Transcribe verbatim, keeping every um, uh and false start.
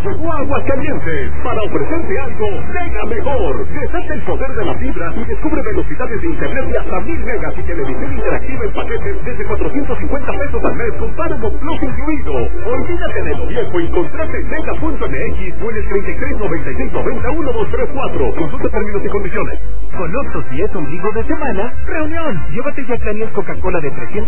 llegó a Aguascalientes para ofrecerte algo mega mejor. Desata el poder de la fibra y descubre velocidades de internet de hasta mil megas y televisión interactiva en paquetes desde cuatrocientos cincuenta pesos al mes con Paramount Plus incluido. Olvídate de lo viejo y contrate en mega punto m x o en el treinta y tres noventa y seis noventa uno dos tres cuatro. Consulta términos y condiciones. Con Oxxo, si es ombligo de semana, reunión. Llévate ya Clanios Coca-Cola de trescientos